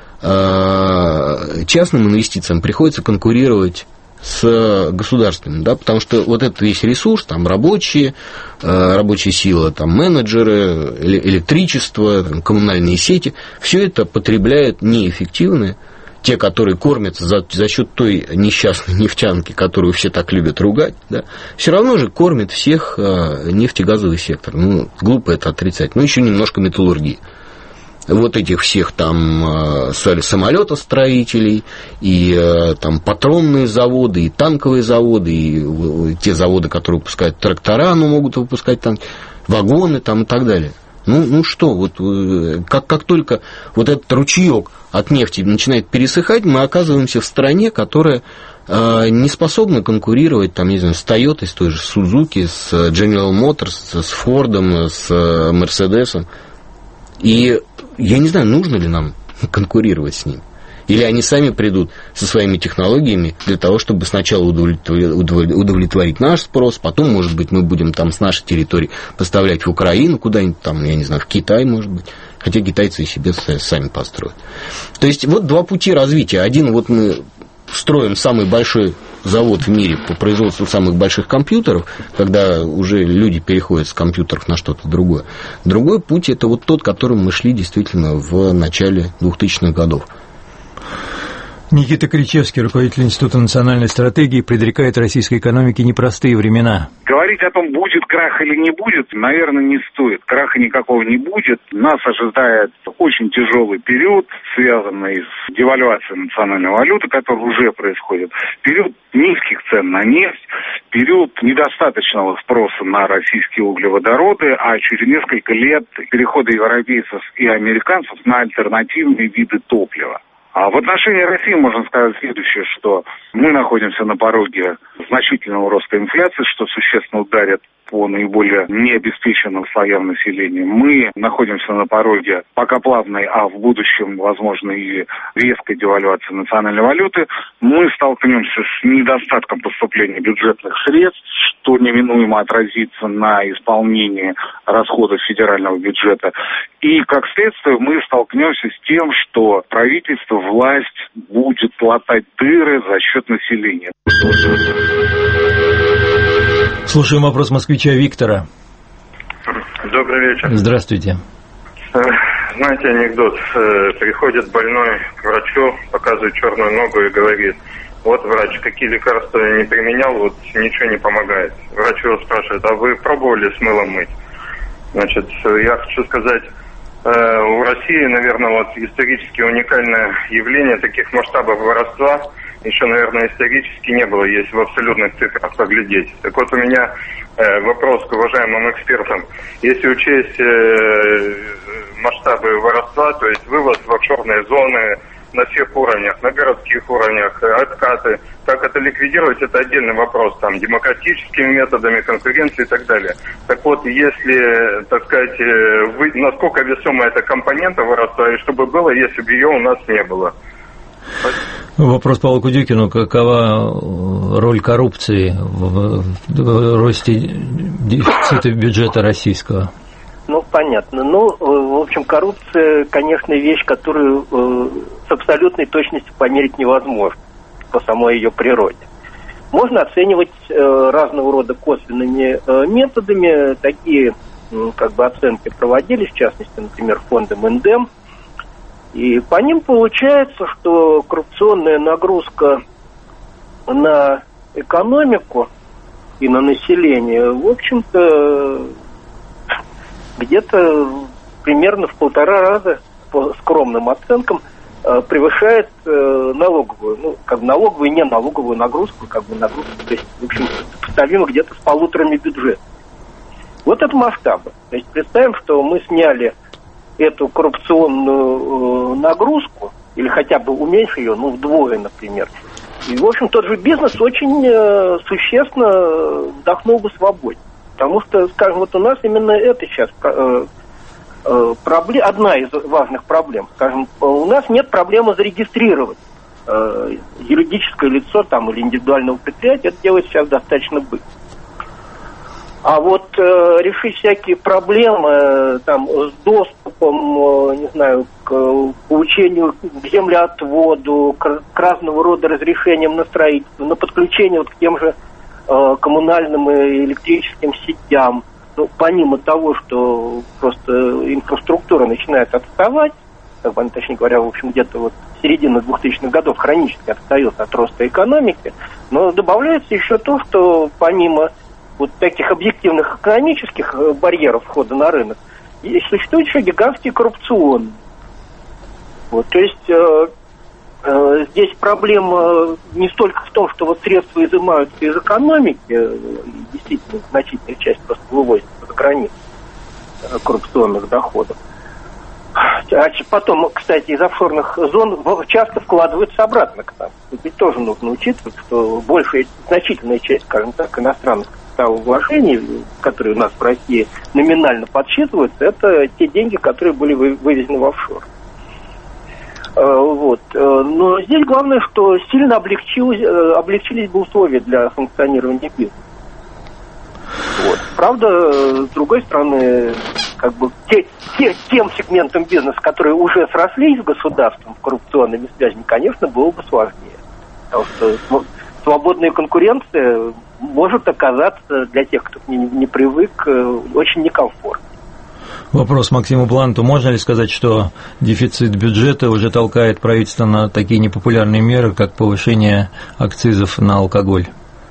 частным инвестициям приходится конкурировать с государственным, да, потому что вот этот весь ресурс, там рабочая сила, там менеджеры, электричество, там, коммунальные сети, все это потребляют неэффективные, те, которые кормятся за счет той несчастной нефтянки, которую все так любят ругать, да, все равно же кормит всех нефтегазовый сектор. Ну, глупо это отрицать. Ну, еще немножко металлургии. Вот этих всех там самолетостроителей, и там патронные заводы, и танковые заводы, и те заводы, которые выпускают трактора, но могут выпускать там вагоны там, и так далее. Ну что, вот как только вот этот ручеек от нефти начинает пересыхать, мы оказываемся в стране, которая не способна конкурировать, там, не знаю, с Toyota, с той же Suzuki, с General Motors, с Ford'ом, с Mercedes'ом. И я не знаю, нужно ли нам конкурировать с ними. Или они сами придут со своими технологиями для того, чтобы сначала удовлетворить наш спрос, потом, может быть, мы будем там с нашей территории поставлять в Украину куда-нибудь, там, я не знаю, в Китай, может быть. Хотя китайцы и себе сами построят. То есть, вот два пути развития. Один, вот мы строим самый большой завод в мире по производству самых больших компьютеров, когда уже люди переходят с компьютеров на что-то другое. Другой путь – это вот тот, которым мы шли действительно в начале 2000-х годов. Никита Кричевский, руководитель Института национальной стратегии, предрекает российской экономике непростые времена. Говорить о том, будет крах или не будет, наверное, не стоит. Краха никакого не будет. Нас ожидает очень тяжелый период, связанный с девальвацией национальной валюты, который уже происходит. Период низких цен на нефть, период недостаточного спроса на российские углеводороды, а через несколько лет перехода европейцев и американцев на альтернативные виды топлива. А в отношении России можно сказать следующее, что мы находимся на пороге значительного роста инфляции, что существенно ударит по наиболее необеспеченным слоям населения. Мы находимся на пороге пока плавной, а в будущем, возможно, и резкой девальвации национальной валюты. Мы столкнемся с недостатком поступления бюджетных средств, что неминуемо отразится на исполнении расходов федерального бюджета. И, как следствие, мы столкнемся с тем, что правительство, власть будет латать дыры за счет населения. Слушаем вопрос москвича Виктора. Добрый вечер. Здравствуйте. Знаете анекдот? Приходит больной к врачу, показывает черную ногу и говорит: вот врач, какие лекарства я не применял, вот ничего не помогает. Врач его спрашивает: а вы пробовали с мылом мыть? Значит, я хочу сказать, у России, наверное, вот исторически уникальное явление таких масштабов воровства еще, наверное, исторически не было, если в абсолютных цифрах поглядеть. Так вот, у меня вопрос к уважаемым экспертам. Если учесть масштабы воровства, то есть вывоз в офшорные зоны, на всех уровнях, на городских уровнях, откаты. Как это ликвидировать, это отдельный вопрос, там, демократическими методами, конкуренции и так далее. Так вот, если, так сказать, насколько весомая эта компонента выросла, и чтобы было, если бы ее у нас не было. Вопрос Павлу Кудюкину. Какова роль коррупции в росте дефицита бюджета российского? Ну, понятно. Ну, в общем, коррупция, конечно, вещь, которую с абсолютной точностью померить невозможно по самой ее природе. Можно оценивать разного рода косвенными методами. Такие оценки проводились, в частности, например, фондом НДЭМ. И по ним получается, что коррупционная нагрузка на экономику и на население, в общем-то, где-то примерно в 1,5 раза, по скромным оценкам, превышает налоговую, налоговую и не налоговую нагрузку, нагрузку, то есть, в общем, сопоставимо где-то с 1,5 бюджета. Вот это масштабы. То есть представим, что мы сняли эту коррупционную нагрузку, или хотя бы уменьшили ее, вдвое, например. И, в общем, тот же бизнес очень существенно вдохнул бы свободе. Потому что, скажем, вот у нас именно это сейчас одна из важных проблем. Скажем, у нас нет проблемы зарегистрировать юридическое лицо или индивидуального предприятия. Это делать сейчас достаточно быстро. А вот решить всякие проблемы с доступом, к получению к землеотводу, к разного рода разрешениям на строительство, на подключение к тем же коммунальным и электрическим сетям, помимо того, что просто инфраструктура начинает отставать, точнее говоря, в общем, где-то середина 2000-х годов хронически отстает от роста экономики, но добавляется еще то, что помимо таких объективных экономических барьеров входа на рынок, существуют еще гигантские коррупционные. То есть здесь проблема не столько в том, что средства изымаются из экономики, действительно значительная часть просто вывозится за границу коррупционных доходов. А потом, кстати, из офшорных зон часто вкладываются обратно к нам. Тут ведь тоже нужно учитывать, что значительная часть, скажем так, иностранных вложений, которые у нас в России номинально подсчитываются, это те деньги, которые были вывезены в офшор. Но здесь главное, что сильно облегчились бы условия для функционирования бизнеса. Правда, с другой стороны, тем сегментам бизнеса, которые уже срослись с государством коррупционными связями, конечно, было бы сложнее. Потому что свободная конкуренция может оказаться для тех, кто не привык, очень некомфортно. Вопрос Максиму Бланту. Можно ли сказать, что дефицит бюджета уже толкает правительство на такие непопулярные меры, как повышение акцизов на алкоголь?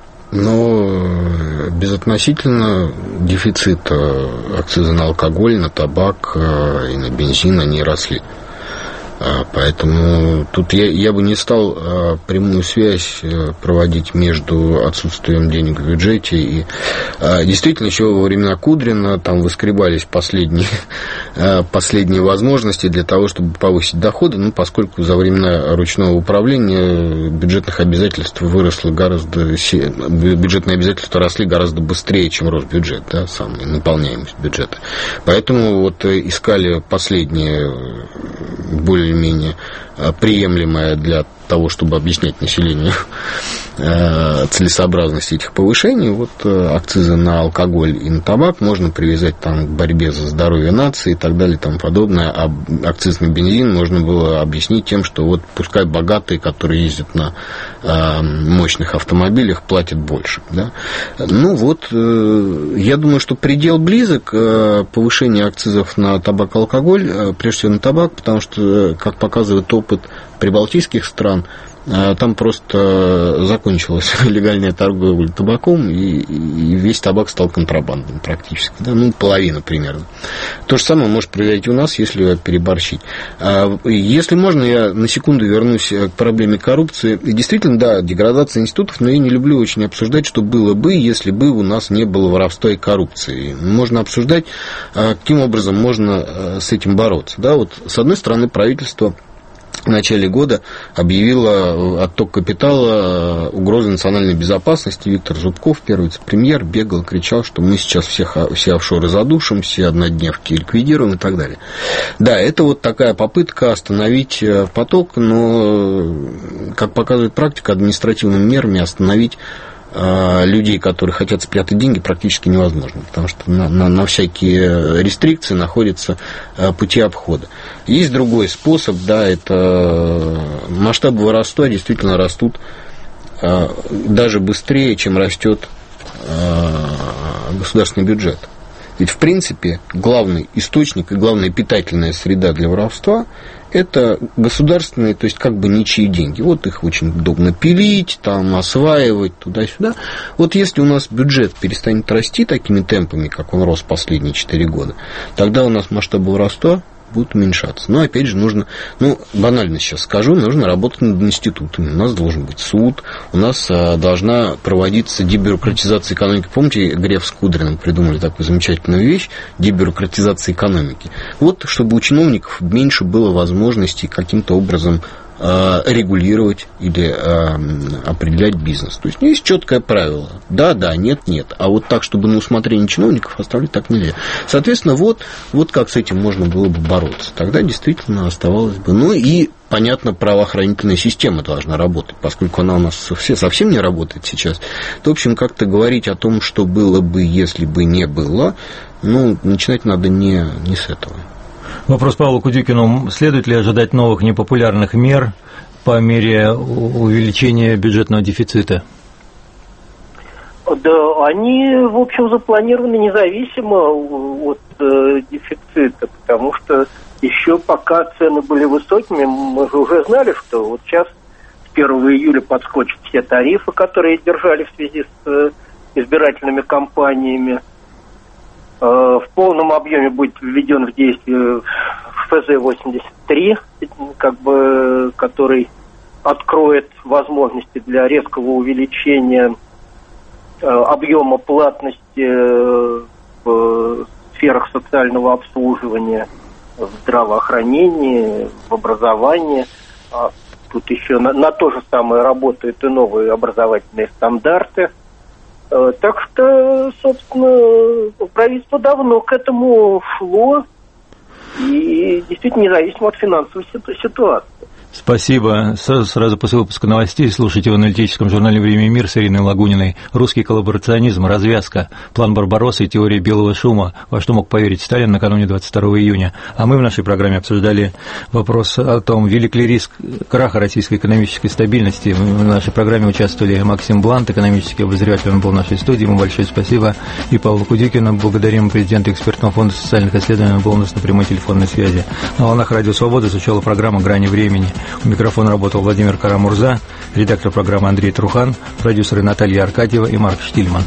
Безотносительно дефицит акциза на алкоголь, на табак и на бензин, они росли. Поэтому тут я бы не стал прямую связь проводить между отсутствием денег в бюджете и действительно еще во времена Кудрина там выскребались последние возможности для того, чтобы повысить доходы, поскольку за времена ручного управления бюджетных обязательств бюджетные обязательства росли гораздо быстрее, чем рос бюджет, самая наполняемость бюджета. Поэтому искали последние более-менее приемлемое для того, чтобы объяснять населению целесообразность этих повышений. Акцизы на алкоголь и на табак можно привязать к борьбе за здоровье нации и так далее и тому подобное. А акциз на бензин можно было объяснить тем, что пускай богатые, которые ездят на мощных автомобилях, платят больше. Да? Я думаю, что предел близок повышения акцизов на табак и алкоголь, прежде всего на табак, потому что, как показывает опыт прибалтийских стран, там просто закончилась легальная торговля табаком, и весь табак стал контрабандным практически, половина примерно. То же самое может произойти у нас, если переборщить. Если можно, я на секунду вернусь к проблеме коррупции. И действительно, да, деградация институтов, но я не люблю очень обсуждать, что было бы, если бы у нас не было воровства и коррупции. Можно обсуждать, каким образом можно с этим бороться. Да, с одной стороны, правительство в начале года объявила отток капитала угрозой национальной безопасности. Виктор Зубков, первый вице-премьер, бегал, кричал, что мы сейчас все офшоры задушим, все однодневки ликвидируем и так далее. Да, это вот такая попытка остановить поток, но, как показывает практика, административными мерами остановить людей, которые хотят спрятать деньги, практически невозможно, потому что на всякие рестрикции находятся пути обхода. Есть другой способ, да, это масштабы воровства действительно растут даже быстрее, чем растет государственный бюджет. Ведь, в принципе, главный источник и главная питательная среда для воровства – это государственные, то есть как бы ничьи деньги. Вот их очень удобно пилить, там, осваивать туда-сюда. Вот если у нас бюджет перестанет расти такими темпами, как он рос последние 4 года, тогда у нас масштабы воровства будут уменьшаться. Но, опять же, нужно, банально сейчас скажу, нужно работать над институтами. У нас должен быть суд, у нас должна проводиться дебюрократизация экономики. Помните, Греф с Кудриным придумали такую замечательную вещь, дебюрократизация экономики. Вот, чтобы у чиновников меньше было возможностей каким-то образом регулировать или определять бизнес. То есть есть четкое правило. Да, нет. А вот так, чтобы на усмотрение чиновников оставлять, так нельзя. Соответственно, вот как с этим можно было бы бороться. Тогда действительно оставалось бы. Ну и, понятно, правоохранительная система должна работать, поскольку она у нас совсем не работает сейчас. То, в общем, как-то говорить о том, что было бы, если бы не было, начинать надо не с этого. Вопрос Павлу Кудюкину. Следует ли ожидать новых непопулярных мер по мере увеличения бюджетного дефицита? Да, они, в общем, запланированы независимо от дефицита, потому что еще пока цены были высокими, мы же уже знали, что вот сейчас с 1 июля подскочат все тарифы, которые держали в связи с избирательными кампаниями. В полном объеме будет введен в действие ФЗ-83, который откроет возможности для резкого увеличения объема платности в сферах социального обслуживания, в здравоохранении, в образовании. Тут еще на то же самое работают и новые образовательные стандарты. Так что, собственно, правительство давно к этому шло, и действительно независимо от финансовой ситуации. Спасибо. Сразу после выпуска новостей слушайте в аналитическом журнале «Время и мир» с Ириной Лагуниной «Русский коллаборационизм. Развязка. План Барбаросса и теория белого шума. Во что мог поверить Сталин» накануне 22 июня. А мы в нашей программе обсуждали вопрос о том, велик ли риск краха российской экономической стабильности. В нашей программе участвовали Максим Блант, экономический обозреватель, он был в нашей студии. Ему большое спасибо. И Павлу Кудюкину. Благодарим президента экспертного фонда социальных исследований. Он был у нас на прямой телефонной связи. На волнах Радио Свобода звучала программа «Грани времени». У микрофона работал Владимир Карамурза, редактор программы Андрей Трухан, продюсеры Наталья Аркадьева и Марк Штильман.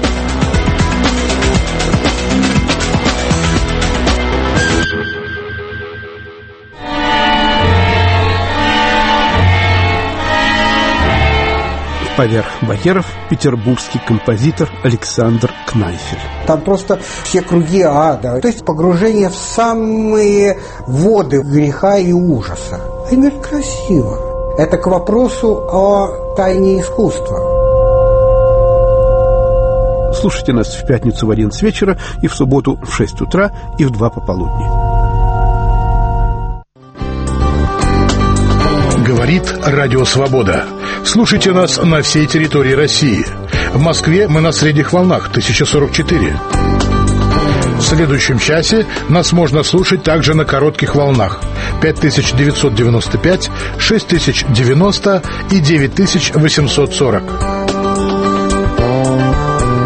Поверх барьеров петербургский композитор Александр Кнайфель. Там просто все круги ада, то есть погружение в самые воды греха и ужаса. И говорит, красиво. Это к вопросу о тайне искусства. Слушайте нас в пятницу в 11 вечера и в субботу в 6 утра и в 2 пополудни. Говорит Радио Свобода. Слушайте нас на всей территории России. В Москве мы на средних волнах 1044. В следующем часе нас можно слушать также на коротких волнах 5995, 6090 и 9840.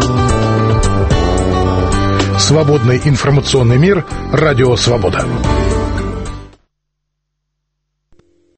Свободный информационный мир. Радио Свобода.